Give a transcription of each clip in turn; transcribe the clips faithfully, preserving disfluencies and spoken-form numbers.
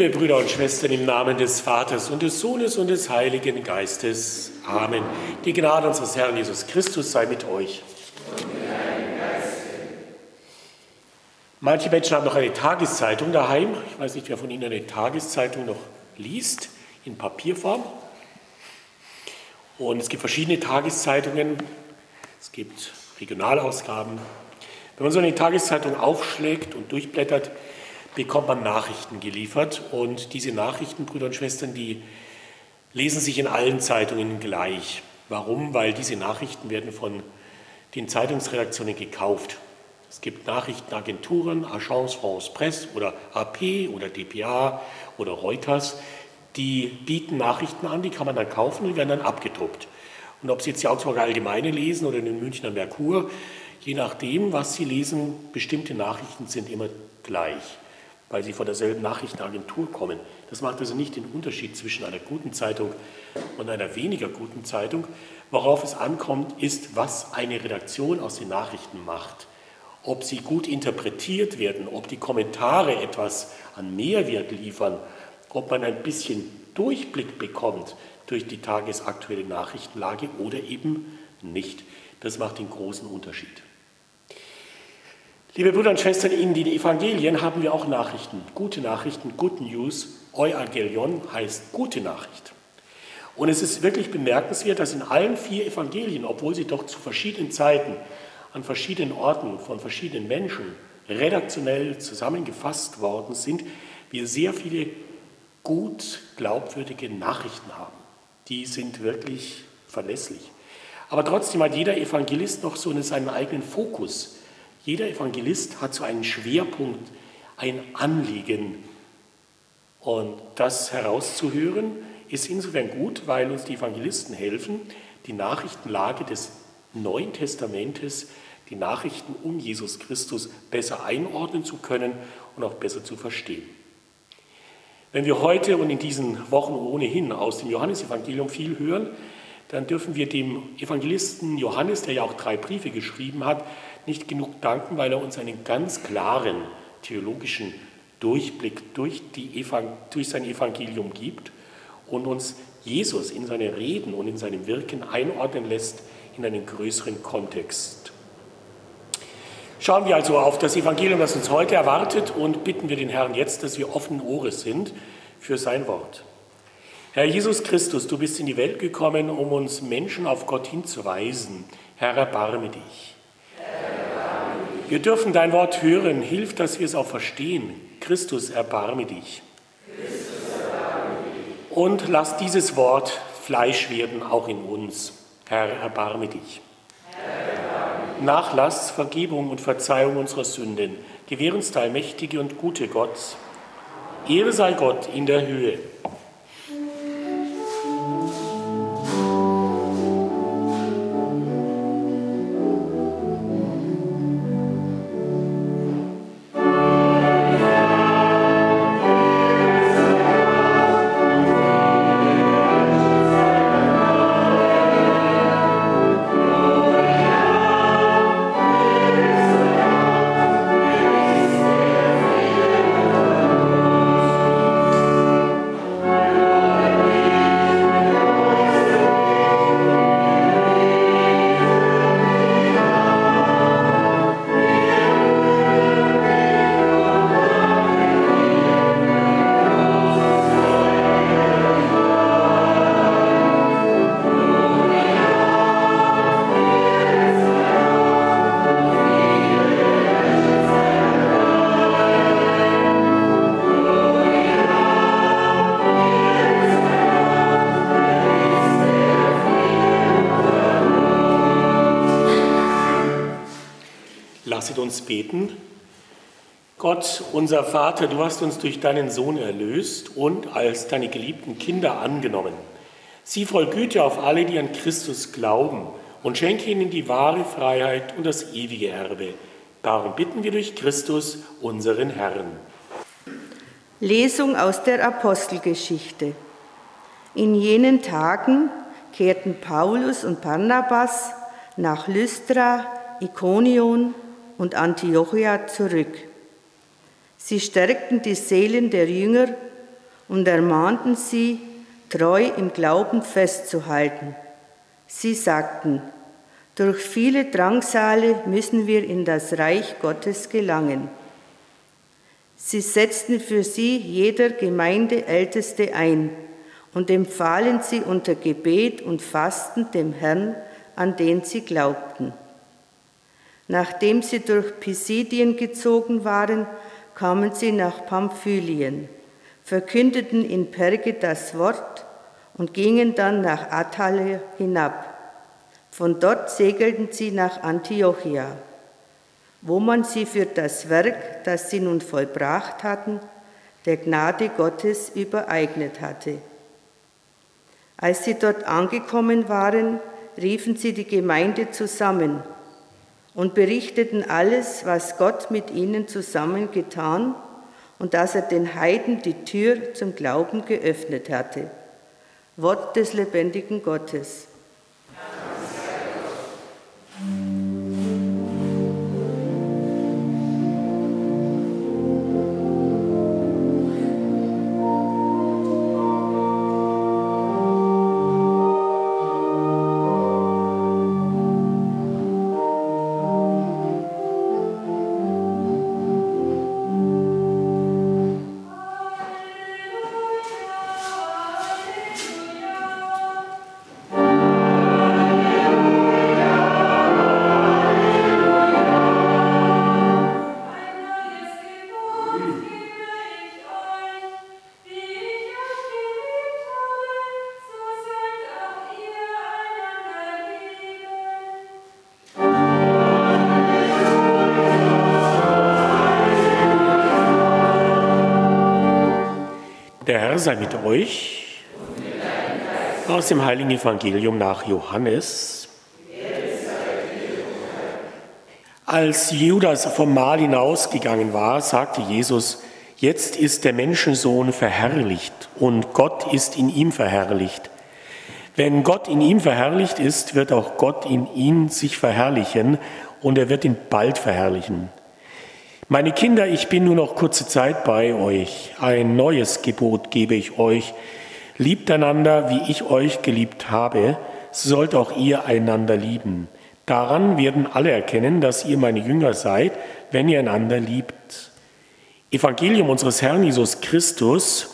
Liebe Brüder und Schwestern, im Namen des Vaters und des Sohnes und des Heiligen Geistes. Amen. Die Gnade unseres Herrn Jesus Christus sei mit euch. Manche Menschen haben noch eine Tageszeitung daheim. Ich weiß nicht, wer von Ihnen eine Tageszeitung noch liest, in Papierform. Und es gibt verschiedene Tageszeitungen. Es gibt Regionalausgaben. Wenn man so eine Tageszeitung aufschlägt und durchblättert, bekommt man Nachrichten geliefert. Und diese Nachrichten, Brüder und Schwestern, die lesen sich in allen Zeitungen gleich. Warum? Weil diese Nachrichten werden von den Zeitungsredaktionen gekauft. Es gibt Nachrichtenagenturen, Agence France Presse oder A P oder D P A oder Reuters, die bieten Nachrichten an, die kann man dann kaufen und werden dann abgedruckt. Und ob Sie jetzt die Augsburger Allgemeine lesen oder den Münchner Merkur, je nachdem, was Sie lesen, bestimmte Nachrichten sind immer gleich, weil sie von derselben Nachrichtenagentur kommen. Das macht also nicht den Unterschied zwischen einer guten Zeitung und einer weniger guten Zeitung. Worauf es ankommt, ist, was eine Redaktion aus den Nachrichten macht. Ob sie gut interpretiert werden, ob die Kommentare etwas an Mehrwert liefern, ob man ein bisschen Durchblick bekommt durch die tagesaktuelle Nachrichtenlage oder eben nicht. Das macht den großen Unterschied. Liebe Brüder und Schwestern, in den Evangelien haben wir auch Nachrichten, gute Nachrichten, Good News. Euangelion heißt gute Nachricht. Und es ist wirklich bemerkenswert, dass in allen vier Evangelien, obwohl sie doch zu verschiedenen Zeiten, an verschiedenen Orten, von verschiedenen Menschen redaktionell zusammengefasst worden sind, wir sehr viele gut glaubwürdige Nachrichten haben. Die sind wirklich verlässlich. Aber trotzdem hat jeder Evangelist noch so seinen eigenen Fokus. Jeder Evangelist hat so einen Schwerpunkt, ein Anliegen. Und das herauszuhören ist insofern gut, weil uns die Evangelisten helfen, die Nachrichtenlage des Neuen Testamentes, die Nachrichten um Jesus Christus besser einordnen zu können und auch besser zu verstehen. Wenn wir heute und in diesen Wochen ohnehin aus dem Johannesevangelium viel hören, dann dürfen wir dem Evangelisten Johannes, der ja auch drei Briefe geschrieben hat, nicht genug danken, weil er uns einen ganz klaren theologischen Durchblick durch, die Evang- durch sein Evangelium gibt und uns Jesus in seine Reden und in seinem Wirken einordnen lässt in einen größeren Kontext. Schauen wir also auf das Evangelium, das uns heute erwartet, und bitten wir den Herrn jetzt, dass wir offenen Ohres sind für sein Wort. Herr Jesus Christus, du bist in die Welt gekommen, um uns Menschen auf Gott hinzuweisen. Herr, erbarme dich. Wir dürfen dein Wort hören. Hilf, dass wir es auch verstehen. Christus, erbarme dich. Und lass dieses Wort Fleisch werden, auch in uns. Herr, erbarme dich. Nachlass, Vergebung und Verzeihung unserer Sünden. Gewähr uns der allmächtige und gute Gott. Ehre sei Gott in der Höhe. Lasset uns beten. Gott, unser Vater, du hast uns durch deinen Sohn erlöst und als deine geliebten Kinder angenommen. Sieh voll Güte auf alle, die an Christus glauben, und schenke ihnen die wahre Freiheit und das ewige Erbe. Darum bitten wir durch Christus, unseren Herrn. Lesung aus der Apostelgeschichte. In jenen Tagen kehrten Paulus und Barnabas nach Lystra, Ikonion und Antiochia zurück. Sie stärkten die Seelen der Jünger und ermahnten sie, treu im Glauben festzuhalten. Sie sagten, durch viele Drangsale müssen wir in das Reich Gottes gelangen. Sie setzten für sie jeder Gemeindeälteste ein und empfahlen sie unter Gebet und Fasten dem Herrn, an den sie glaubten. Nachdem sie durch Pisidien gezogen waren, kamen sie nach Pamphylien, verkündeten in Perge das Wort und gingen dann nach Attalia hinab. Von dort segelten sie nach Antiochia, wo man sie für das Werk, das sie nun vollbracht hatten, der Gnade Gottes übereignet hatte. Als sie dort angekommen waren, riefen sie die Gemeinde zusammen und berichteten alles, was Gott mit ihnen zusammen getan und dass er den Heiden die Tür zum Glauben geöffnet hatte. Wort des lebendigen Gottes. Der Herr sei mit euch. Aus dem Heiligen Evangelium nach Johannes. Als Judas vom Mahl hinausgegangen war, sagte Jesus, jetzt ist der Menschensohn verherrlicht und Gott ist in ihm verherrlicht. Wenn Gott in ihm verherrlicht ist, wird auch Gott in ihm sich verherrlichen und er wird ihn bald verherrlichen. Meine Kinder, ich bin nur noch kurze Zeit bei euch. Ein neues Gebot gebe ich euch. Liebt einander, wie ich euch geliebt habe, so sollt auch ihr einander lieben. Daran werden alle erkennen, dass ihr meine Jünger seid, wenn ihr einander liebt. Evangelium unseres Herrn Jesus Christus.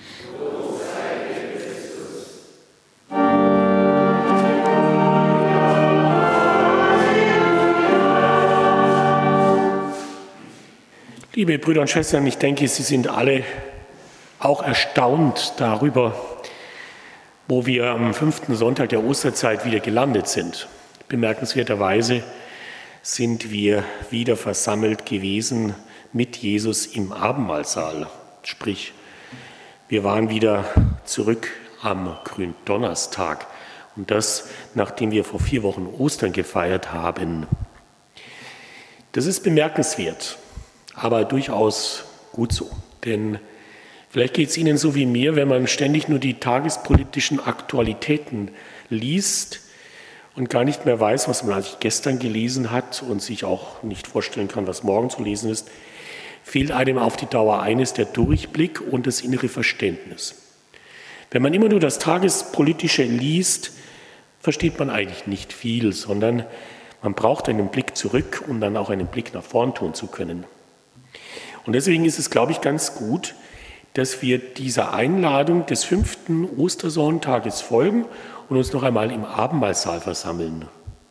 Liebe Brüder und Schwestern, ich denke, Sie sind alle auch erstaunt darüber, wo wir am fünften Sonntag der Osterzeit wieder gelandet sind. Bemerkenswerterweise sind wir wieder versammelt gewesen mit Jesus im Abendmahlsaal. Sprich, wir waren wieder zurück am Gründonnerstag und das, nachdem wir vor vier Wochen Ostern gefeiert haben. Das ist bemerkenswert. Aber durchaus gut so, denn vielleicht geht es Ihnen so wie mir, wenn man ständig nur die tagespolitischen Aktualitäten liest und gar nicht mehr weiß, was man eigentlich gestern gelesen hat und sich auch nicht vorstellen kann, was morgen zu lesen ist, fehlt einem auf die Dauer eines, der Durchblick und das innere Verständnis. Wenn man immer nur das Tagespolitische liest, versteht man eigentlich nicht viel, sondern man braucht einen Blick zurück, um dann auch einen Blick nach vorn tun zu können. Und deswegen ist es, glaube ich, ganz gut, dass wir dieser Einladung des fünften Ostersonntages folgen und uns noch einmal im Abendmahlsaal versammeln.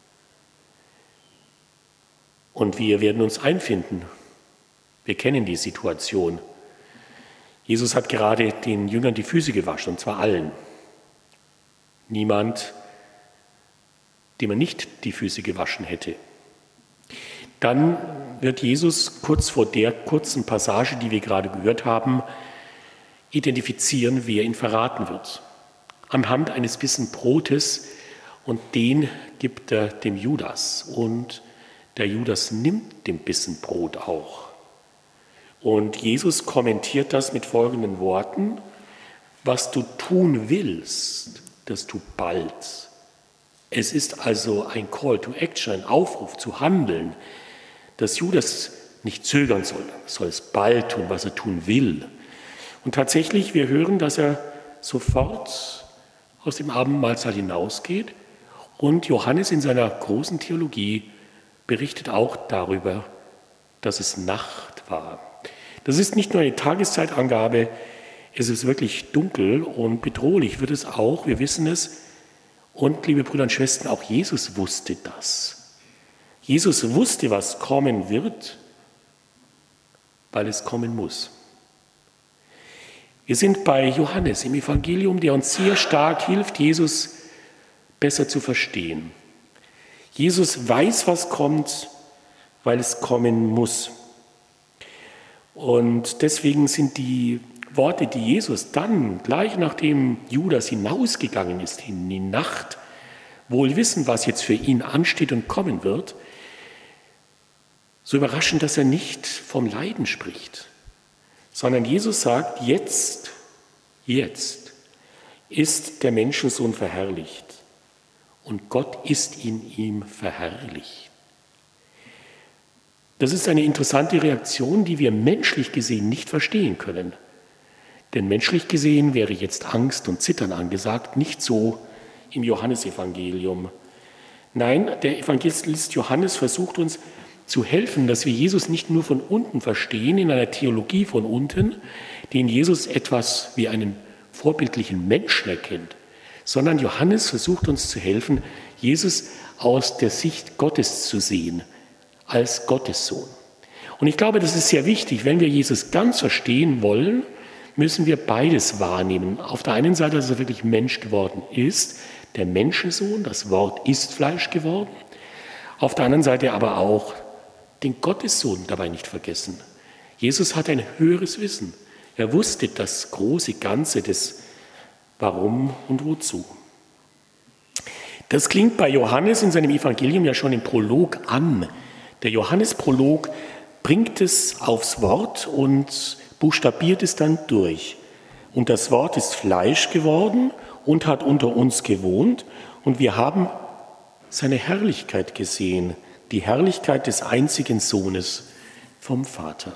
Und wir werden uns einfinden. Wir kennen die Situation. Jesus hat gerade den Jüngern die Füße gewaschen, und zwar allen. Niemand, dem er nicht die Füße gewaschen hätte. Dann wird Jesus kurz vor der kurzen Passage, die wir gerade gehört haben, identifizieren, wer ihn verraten wird. Anhand eines Bissen Brotes, und den gibt er dem Judas. Und der Judas nimmt den Bissen Brot auch. Und Jesus kommentiert das mit folgenden Worten: Was du tun willst, das tu bald. Es ist also ein Call to Action, ein Aufruf zu handeln, dass Judas nicht zögern soll, soll es bald tun, was er tun will. Und tatsächlich, wir hören, dass er sofort aus dem Abendmahlsaal hinausgeht. Und Johannes in seiner großen Theologie berichtet auch darüber, dass es Nacht war. Das ist nicht nur eine Tageszeitangabe, es ist wirklich dunkel und bedrohlich wird es auch, wir wissen es. Und liebe Brüder und Schwestern, auch Jesus wusste das. Jesus wusste, was kommen wird, weil es kommen muss. Wir sind bei Johannes im Evangelium, der uns sehr stark hilft, Jesus besser zu verstehen. Jesus weiß, was kommt, weil es kommen muss. Und deswegen sind die Worte, die Jesus dann, gleich nachdem Judas hinausgegangen ist in die Nacht, wohl wissen, was jetzt für ihn ansteht und kommen wird, so überraschend, dass er nicht vom Leiden spricht, sondern Jesus sagt, jetzt, jetzt ist der Menschensohn verherrlicht und Gott ist in ihm verherrlicht. Das ist eine interessante Reaktion, die wir menschlich gesehen nicht verstehen können. Denn menschlich gesehen wäre jetzt Angst und Zittern angesagt, nicht so im Johannesevangelium. Nein, der Evangelist Johannes versucht uns zu helfen, dass wir Jesus nicht nur von unten verstehen, in einer Theologie von unten, die in Jesus etwas wie einen vorbildlichen Menschen erkennt, sondern Johannes versucht uns zu helfen, Jesus aus der Sicht Gottes zu sehen, als Gottessohn. Und ich glaube, das ist sehr wichtig. Wenn wir Jesus ganz verstehen wollen, müssen wir beides wahrnehmen. Auf der einen Seite, dass er wirklich Mensch geworden ist, der Menschensohn, das Wort ist Fleisch geworden. Auf der anderen Seite aber auch den Gottessohn dabei nicht vergessen. Jesus hat ein höheres Wissen. Er wusste das große Ganze des Warum und Wozu. Das klingt bei Johannes in seinem Evangelium ja schon im Prolog an. Der Johannes-Prolog bringt es aufs Wort und buchstabiert es dann durch. Und das Wort ist Fleisch geworden und hat unter uns gewohnt. Und wir haben seine Herrlichkeit gesehen, die Herrlichkeit des einzigen Sohnes vom Vater.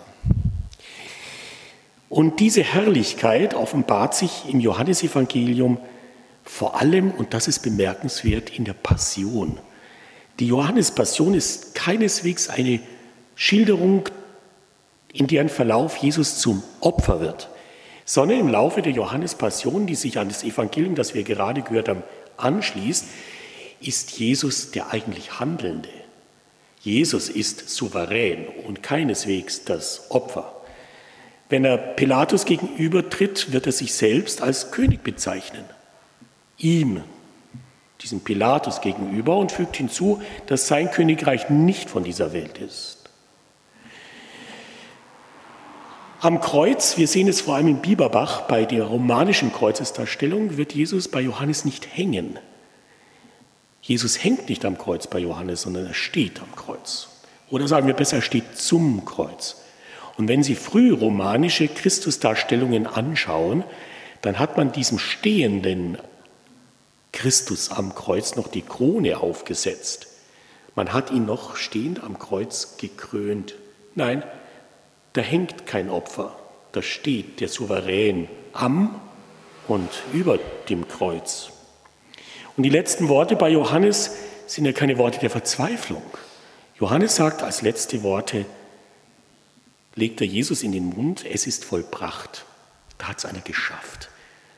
Und diese Herrlichkeit offenbart sich im Johannesevangelium vor allem, und das ist bemerkenswert, in der Passion. Die Johannespassion ist keineswegs eine Schilderung, in deren Verlauf Jesus zum Opfer wird, sondern im Laufe der Johannespassion, die sich an das Evangelium, das wir gerade gehört haben, anschließt, ist Jesus der eigentlich Handelnde. Jesus ist souverän und keineswegs das Opfer. Wenn er Pilatus gegenübertritt, wird er sich selbst als König bezeichnen. Ihm, diesem Pilatus gegenüber, und fügt hinzu, dass sein Königreich nicht von dieser Welt ist. Am Kreuz, wir sehen es vor allem in Bieberbach, bei der romanischen Kreuzesdarstellung, wird Jesus bei Johannes nicht hängen. Jesus hängt nicht am Kreuz bei Johannes, sondern er steht am Kreuz. Oder sagen wir besser, er steht zum Kreuz. Und wenn Sie frühromanische Christusdarstellungen anschauen, dann hat man diesem stehenden Christus am Kreuz noch die Krone aufgesetzt. Man hat ihn noch stehend am Kreuz gekrönt. Nein, da hängt kein Opfer, da steht der Souverän am und über dem Kreuz. Und die letzten Worte bei Johannes sind ja keine Worte der Verzweiflung. Johannes sagt als letzte Worte, legt er Jesus in den Mund, es ist vollbracht. Da hat es einer geschafft.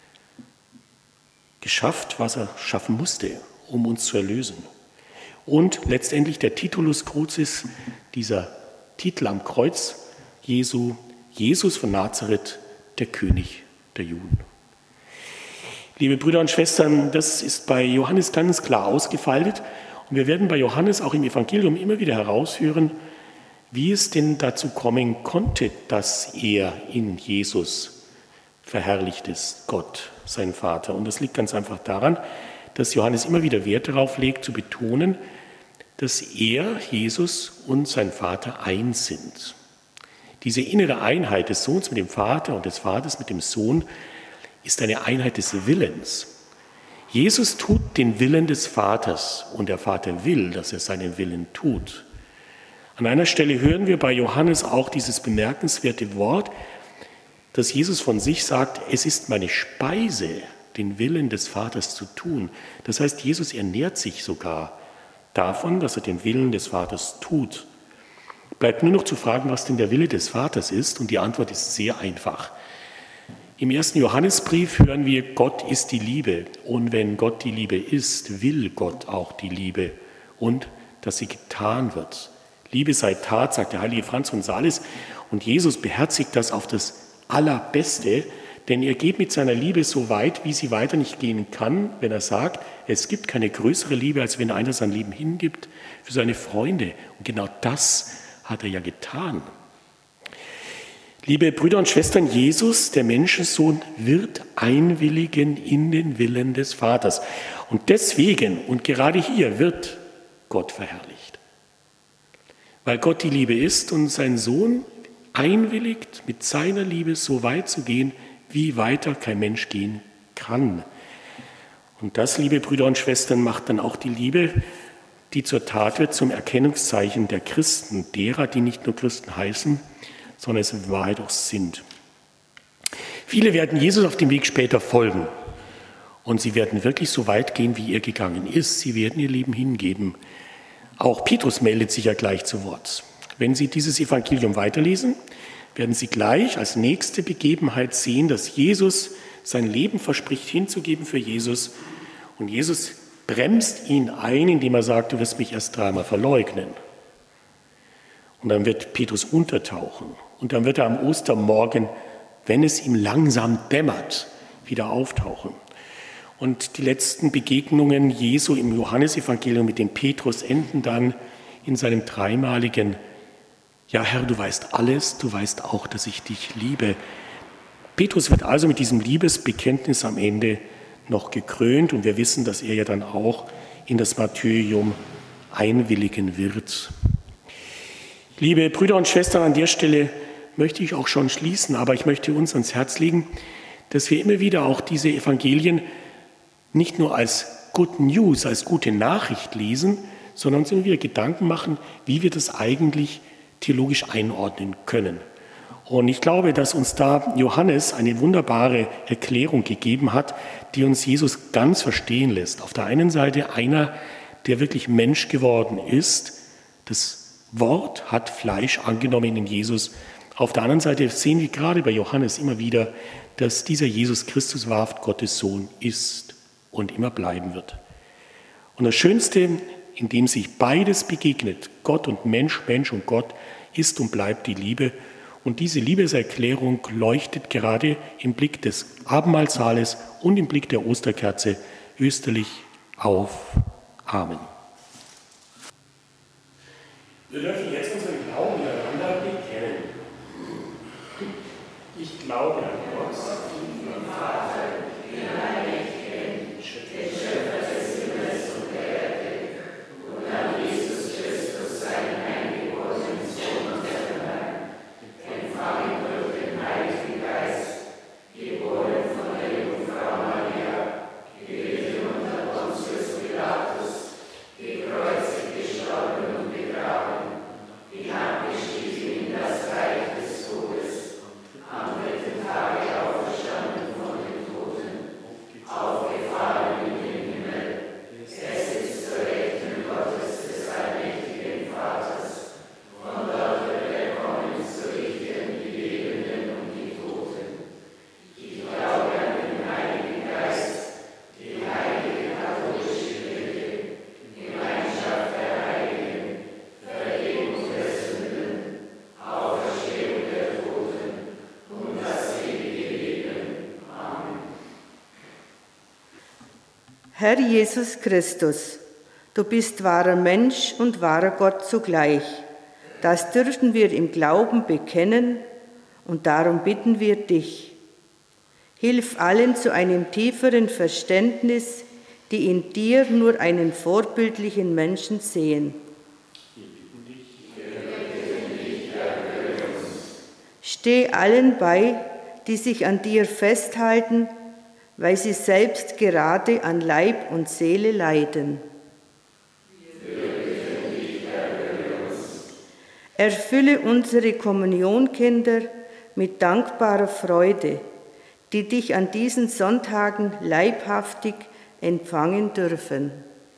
Geschafft, was er schaffen musste, um uns zu erlösen. Und letztendlich der Titulus Crucis, dieser Titel am Kreuz Jesu, Jesus von Nazareth, der König der Juden. Liebe Brüder und Schwestern, das ist bei Johannes ganz klar ausgefaltet. Und wir werden bei Johannes auch im Evangelium immer wieder herausführen, wie es denn dazu kommen konnte, dass er in Jesus verherrlicht ist, Gott, sein Vater. Und das liegt ganz einfach daran, dass Johannes immer wieder Wert darauf legt, zu betonen, dass er, Jesus und sein Vater eins sind. Diese innere Einheit des Sohns mit dem Vater und des Vaters mit dem Sohn ist eine Einheit des Willens. Jesus tut den Willen des Vaters und der Vater will, dass er seinen Willen tut. An einer Stelle hören wir bei Johannes auch dieses bemerkenswerte Wort, dass Jesus von sich sagt, es ist meine Speise, den Willen des Vaters zu tun. Das heißt, Jesus ernährt sich sogar davon, dass er den Willen des Vaters tut. Bleibt nur noch zu fragen, was denn der Wille des Vaters ist, und die Antwort ist sehr einfach. Im ersten Johannesbrief hören wir, Gott ist die Liebe, und wenn Gott die Liebe ist, will Gott auch die Liebe und dass sie getan wird. Liebe sei Tat, sagt der heilige Franz von Sales, und Jesus beherzigt das auf das Allerbeste, denn er geht mit seiner Liebe so weit, wie sie weiter nicht gehen kann, wenn er sagt, es gibt keine größere Liebe, als wenn einer sein Leben hingibt für seine Freunde. Und genau das hat er ja getan. Liebe Brüder und Schwestern, Jesus, der Menschensohn, wird einwilligen in den Willen des Vaters. Und deswegen, und gerade hier, wird Gott verherrlicht. Weil Gott die Liebe ist und sein Sohn einwilligt, mit seiner Liebe so weit zu gehen, wie weiter kein Mensch gehen kann. Und das, liebe Brüder und Schwestern, macht dann auch die Liebe, die zur Tat wird, zum Erkennungszeichen der Christen, derer, die nicht nur Christen heißen, sondern es in Wahrheit auch sind. Viele werden Jesus auf dem Weg später folgen. Und sie werden wirklich so weit gehen, wie er gegangen ist. Sie werden ihr Leben hingeben. Auch Petrus meldet sich ja gleich zu Wort. Wenn Sie dieses Evangelium weiterlesen, werden Sie gleich als nächste Begebenheit sehen, dass Jesus sein Leben verspricht hinzugeben für Jesus. Und Jesus bremst ihn ein, indem er sagt, du wirst mich erst dreimal verleugnen. Und dann wird Petrus untertauchen. Und dann wird er am Ostermorgen, wenn es ihm langsam dämmert, wieder auftauchen. Und die letzten Begegnungen Jesu im Johannesevangelium mit dem Petrus enden dann in seinem dreimaligen, ja Herr, du weißt alles, du weißt auch, dass ich dich liebe. Petrus wird also mit diesem Liebesbekenntnis am Ende noch gekrönt, und wir wissen, dass er ja dann auch in das Martyrium einwilligen wird. Liebe Brüder und Schwestern, an der Stelle möchte ich auch schon schließen, aber ich möchte uns ans Herz legen, dass wir immer wieder auch diese Evangelien nicht nur als Good News, als gute Nachricht lesen, sondern uns immer wieder Gedanken machen, wie wir das eigentlich theologisch einordnen können. Und ich glaube, dass uns da Johannes eine wunderbare Erklärung gegeben hat, die uns Jesus ganz verstehen lässt. Auf der einen Seite einer, der wirklich Mensch geworden ist. Das Wort hat Fleisch angenommen in Jesus. Auf der anderen Seite sehen wir gerade bei Johannes immer wieder, dass dieser Jesus Christus wahrhaft Gottes Sohn ist und immer bleiben wird. Und das Schönste, in dem sich beides begegnet, Gott und Mensch, Mensch und Gott, ist und bleibt die Liebe. Und diese Liebeserklärung leuchtet gerade im Blick des Abendmahlsaales und im Blick der Osterkerze österlich auf. Amen. Wir dürfen jetzt unseren Glauben miteinander bekennen. Ich glaube an Gott, den Vater, den allmächtigen, Schöpfer des Himmels und der Erde, und an Jesus Christus, seinen eingeborenen Sohn, unseren Herrn, empfangen durch den Heiligen Geist, geboren von der Jungfrau Maria, gelitten unter Pontius Pilatus, gekreuzigt, gestorben und begraben, hinabgestiegen in das Reich des Todes, am dritten Tage auferstanden von den Toten, aufgefahren in den Himmel. Er sitzt zur Rechten Gottes des allmächtigen Vaters, von dort wird er kommen zu richten die Lebenden und die Toten. Ich glaube an den Heiligen Geist, die heilige katholische Kirche, Gemeinschaft der Heiligen, Vergebung der Sünden, Auferstehung der Toten und das ewige Leben. Amen. Herr Jesus Christus, du bist wahrer Mensch und wahrer Gott zugleich. Das dürfen wir im Glauben bekennen, und darum bitten wir dich. Hilf allen zu einem tieferen Verständnis, die in dir nur einen vorbildlichen Menschen sehen. Steh allen bei, die sich an dir festhalten, weil sie selbst gerade an Leib und Seele leiden. Erfülle unsere Kommunionkinder mit dankbarer Freude, die dich an diesen Sonntagen leibhaftig empfangen dürfen.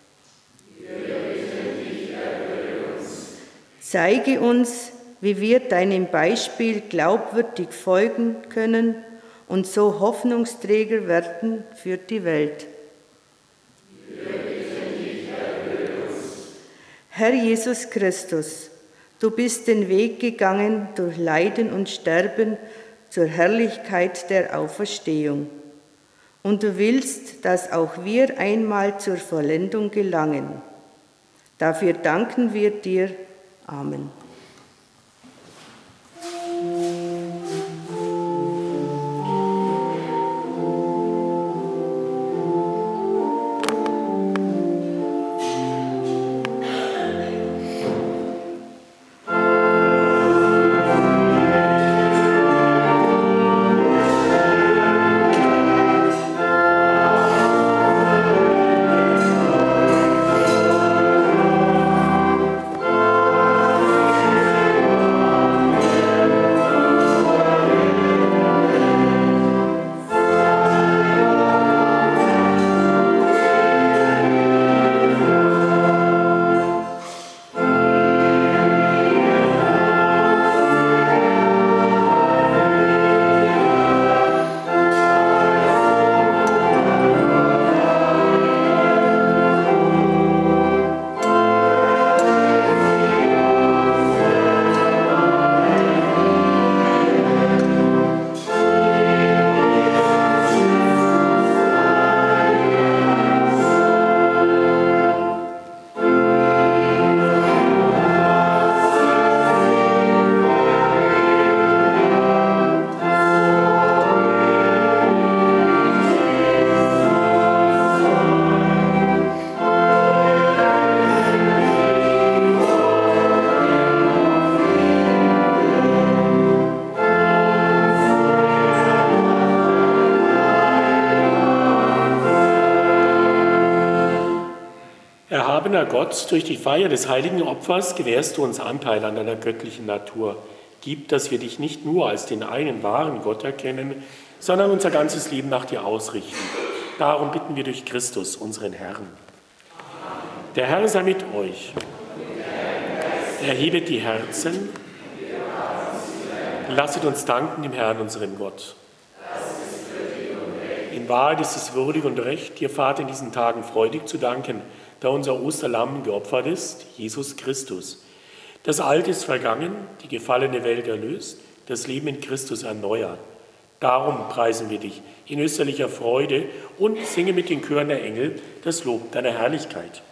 Zeige uns, wie wir deinem Beispiel glaubwürdig folgen können und so Hoffnungsträger werden für die Welt. Herr Jesus Christus, du bist den Weg gegangen durch Leiden und Sterben zur Herrlichkeit der Auferstehung. Und du willst, dass auch wir einmal zur Vollendung gelangen. Dafür danken wir dir. Amen. Erhabener Gott, durch die Feier des heiligen Opfers gewährst du uns Anteil an deiner göttlichen Natur. Gib, dass wir dich nicht nur als den einen wahren Gott erkennen, sondern unser ganzes Leben nach dir ausrichten. Darum bitten wir durch Christus, unseren Herrn. Der Herr sei mit euch. Erhebet die Herzen. Lasset uns danken dem Herrn, unserem Gott. In Wahrheit ist es würdig und recht, dir, Vater, in diesen Tagen freudig zu danken, da unser Osterlamm geopfert ist, Jesus Christus. Das Alte ist vergangen, die gefallene Welt erlöst, das Leben in Christus erneuert. Darum preisen wir dich in österlicher Freude und singen mit den Chören der Engel das Lob deiner Herrlichkeit.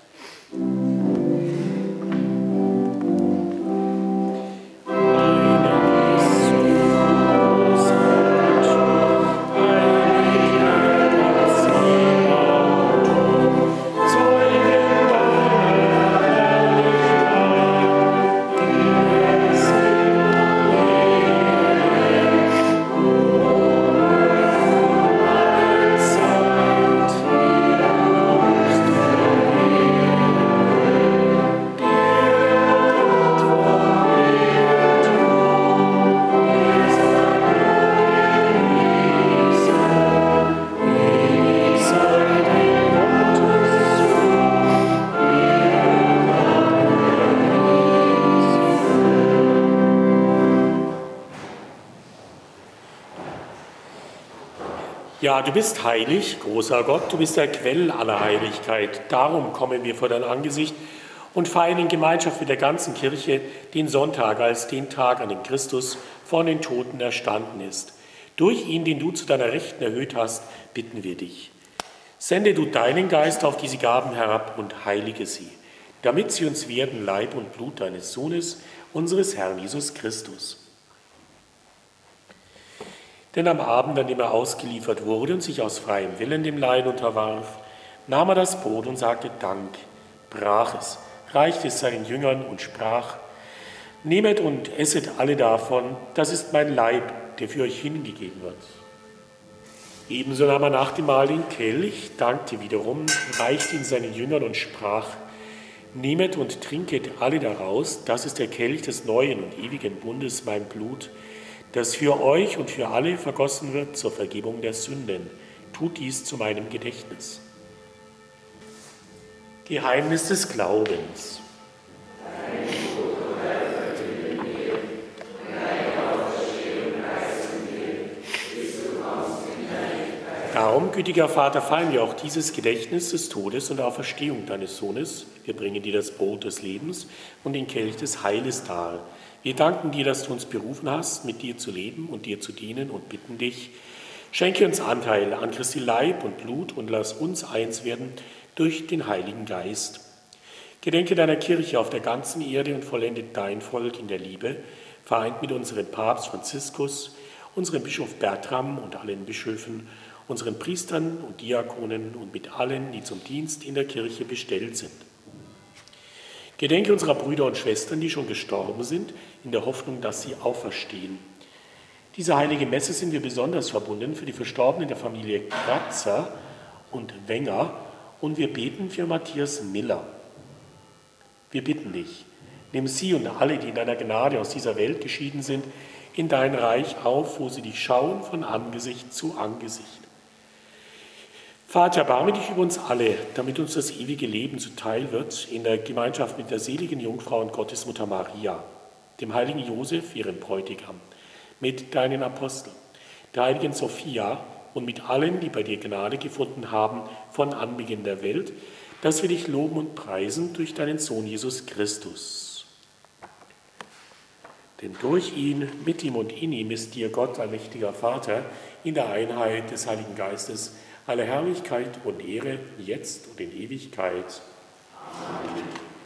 Ja, du bist heilig, großer Gott, du bist der Quell aller Heiligkeit. Darum kommen wir vor dein Angesicht und feiern in Gemeinschaft mit der ganzen Kirche den Sonntag als den Tag, an dem Christus von den Toten erstanden ist. Durch ihn, den du zu deiner Rechten erhöht hast, bitten wir dich. Sende du deinen Geist auf diese Gaben herab und heilige sie, damit sie uns werden Leib und Blut deines Sohnes, unseres Herrn Jesus Christus. Denn am Abend, an dem er ausgeliefert wurde und sich aus freiem Willen dem Leid unterwarf, nahm er das Brot und sagte Dank, brach es, reichte es seinen Jüngern und sprach, nehmet und esset alle davon, das ist mein Leib, der für euch hingegeben wird. Ebenso nahm er nach dem Mahl den Kelch, dankte wiederum, reichte ihn seinen Jüngern und sprach, nehmet und trinket alle daraus, das ist der Kelch des neuen und ewigen Bundes, mein Blut, das für euch und für alle vergossen wird zur Vergebung der Sünden. Tut dies zu meinem Gedächtnis. Geheimnis des Glaubens. Darum, gütiger Vater, feiern wir auch dieses Gedächtnis des Todes und der Auferstehung deines Sohnes. Wir bringen dir das Brot des Lebens und den Kelch des Heiles dar. Wir danken dir, dass du uns berufen hast, mit dir zu leben und dir zu dienen und bitten dich, schenke uns Anteil an Christi Leib und Blut und lass uns eins werden durch den Heiligen Geist. Gedenke deiner Kirche auf der ganzen Erde und vollende dein Volk in der Liebe, vereint mit unserem Papst Franziskus, unserem Bischof Bertram und allen Bischöfen, unseren Priestern und Diakonen und mit allen, die zum Dienst in der Kirche bestellt sind. Gedenke unserer Brüder und Schwestern, die schon gestorben sind, in der Hoffnung, dass sie auferstehen. Diese heilige Messe sind wir besonders verbunden für die Verstorbenen der Familie Kratzer und Wenger und wir beten für Matthias Miller. Wir bitten dich, nimm sie und alle, die in deiner Gnade aus dieser Welt geschieden sind, in dein Reich auf, wo sie dich schauen von Angesicht zu Angesicht. Vater, erbarme dich über uns alle, damit uns das ewige Leben zuteil wird, in der Gemeinschaft mit der seligen Jungfrau und Gottesmutter Maria, dem heiligen Josef, ihrem Bräutigam, mit deinen Aposteln, der heiligen Sophia und mit allen, die bei dir Gnade gefunden haben von Anbeginn der Welt, dass wir dich loben und preisen durch deinen Sohn Jesus Christus. Denn durch ihn, mit ihm und in ihm ist dir Gott, allmächtiger Vater, in der Einheit des Heiligen Geistes, alle Herrlichkeit und Ehre, jetzt und in Ewigkeit. Amen.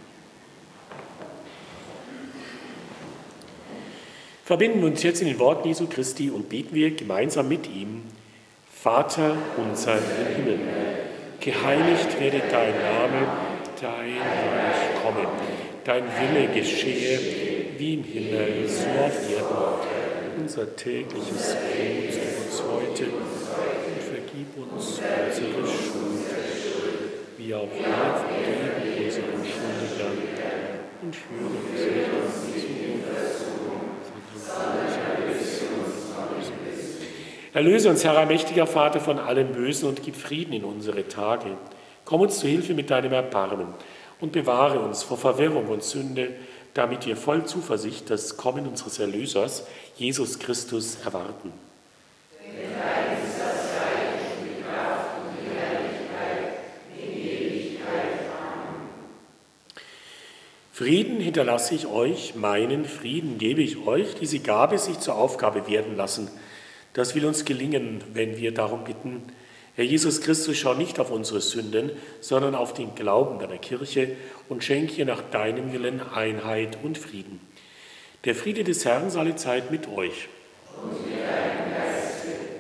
Verbinden uns jetzt in den Worten Jesu Christi und beten wir gemeinsam mit ihm. Vater unser im Himmel, geheiligt werde dein Name, dein Reich komme, dein Wille geschehe, wie im Himmel, so auf Erden. Unser tägliches Brot gib uns heute und vergib uns unsere Schuld, wie auch wir vergeben unseren Schuldigern, und führe uns nicht in Versuchung, sondern uns. Erlöse uns, Herr, allmächtiger Vater, von allem Bösen und gib Frieden in unsere Tage. Komm uns zu Hilfe mit deinem Erbarmen und bewahre uns vor Verwirrung und Sünde, damit wir voll Zuversicht das Kommen unseres Erlösers, Jesus Christus, erwarten. Denn dein ist das Reich und die Kraft und die Herrlichkeit in Ewigkeit. Amen. Frieden hinterlasse ich euch, meinen Frieden gebe ich euch, diese Gabe sich zur Aufgabe werden lassen. Das will uns gelingen, wenn wir darum bitten. Herr Jesus Christus, schau nicht auf unsere Sünden, sondern auf den Glauben deiner Kirche und schenke ihr nach deinem Willen Einheit und Frieden. Der Friede des Herrn sei alle Zeit mit euch. Und mit deinem Geist.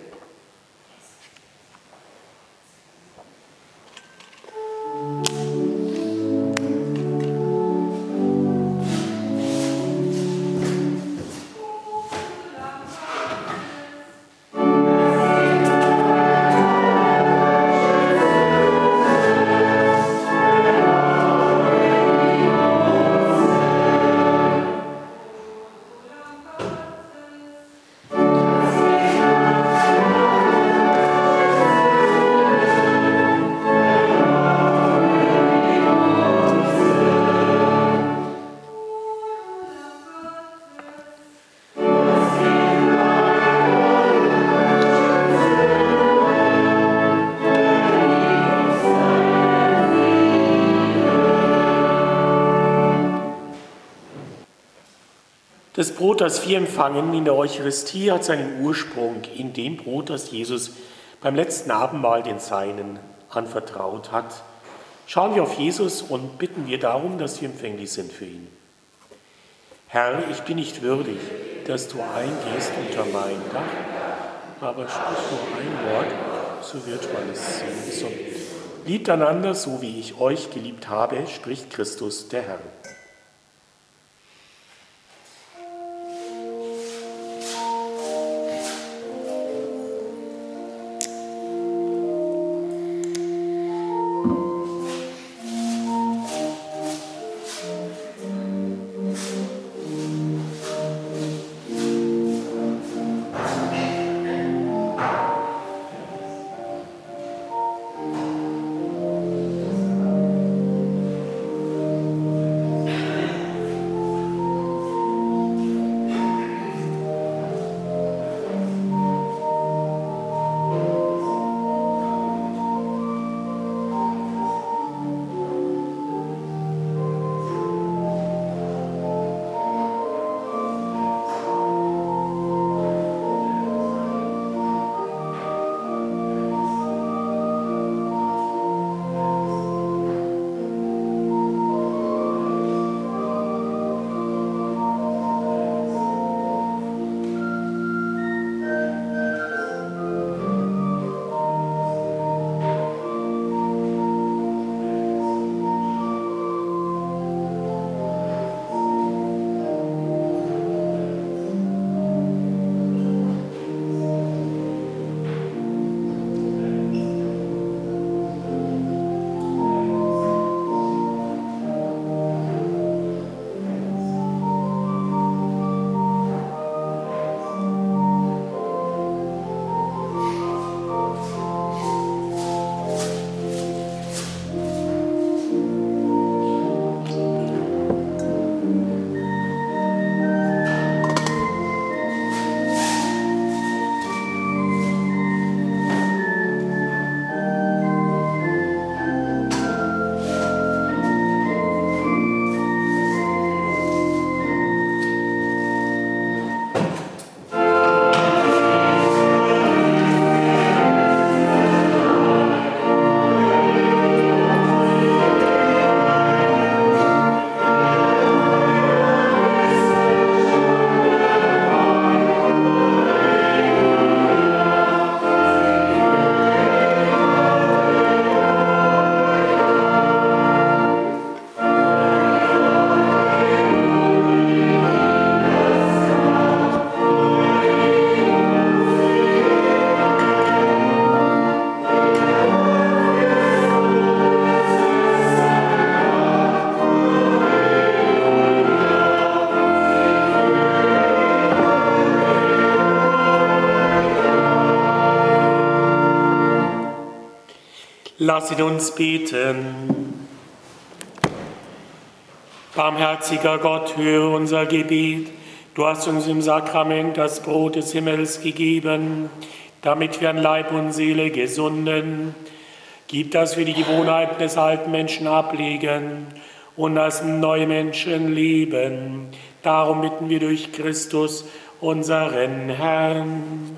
Das Brot, das wir empfangen in der Eucharistie, hat seinen Ursprung in dem Brot, das Jesus beim letzten Abendmahl den Seinen anvertraut hat. Schauen wir auf Jesus und bitten wir darum, dass wir empfänglich sind für ihn. Herr, ich bin nicht würdig, dass du eingehst unter mein Dach, aber sprich nur ein Wort, so wird alles gesund. Liebt einander, so wie ich euch geliebt habe, spricht Christus, der Herr. Lasset uns beten. Barmherziger Gott, höre unser Gebet. Du hast uns im Sakrament das Brot des Himmels gegeben, damit wir an Leib und Seele gesunden. Gib, dass wir die Gewohnheiten des alten Menschen ablegen und als neue Menschen leben. Darum bitten wir durch Christus, unseren Herrn.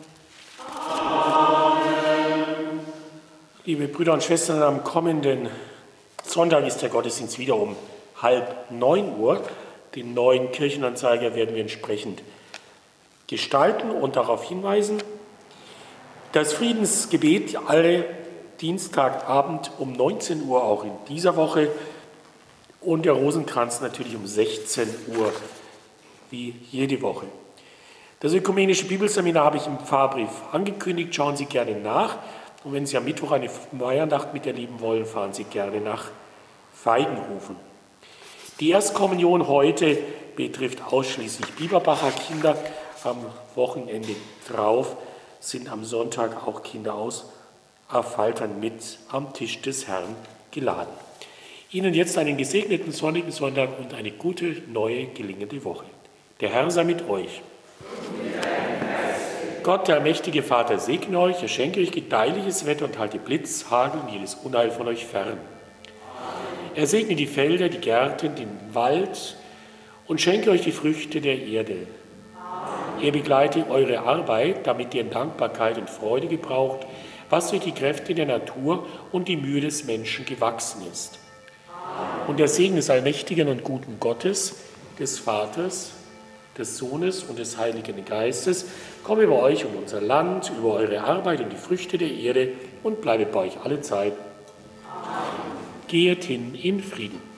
Liebe Brüder und Schwestern, am kommenden Sonntag ist der Gottesdienst wieder um halb neun Uhr. Den neuen Kirchenanzeiger werden wir entsprechend gestalten und darauf hinweisen. Das Friedensgebet alle Dienstagabend um neunzehn Uhr, auch in dieser Woche. Und der Rosenkranz natürlich um sechzehn Uhr, wie jede Woche. Das ökumenische Bibelseminar habe ich im Pfarrbrief angekündigt. Schauen Sie gerne nach. Und wenn Sie am Mittwoch eine Weihnacht miterleben wollen, fahren Sie gerne nach Weidenhofen. Die Erstkommunion heute betrifft ausschließlich Bieberbacher Kinder. Am Wochenende drauf sind am Sonntag auch Kinder aus Affaltern mit am Tisch des Herrn geladen. Ihnen jetzt einen gesegneten sonnigen Sonntag und eine gute, neue, gelingende Woche. Der Herr sei mit euch. Gott, der mächtige Vater, segne euch, er schenke euch gedeihliches Wetter und halte Blitz, Hagel und jedes Unheil von euch fern. Er segne die Felder, die Gärten, den Wald und schenke euch die Früchte der Erde. Er begleite eure Arbeit, damit ihr in Dankbarkeit und Freude gebraucht, was durch die Kräfte der Natur und die Mühe des Menschen gewachsen ist. Und der Segen des allmächtigen und guten Gottes, des Vaters, des Sohnes und des Heiligen Geistes komme über euch und unser Land, über eure Arbeit und die Früchte der Erde und bleibe bei euch alle Zeit. Geht hin in Frieden.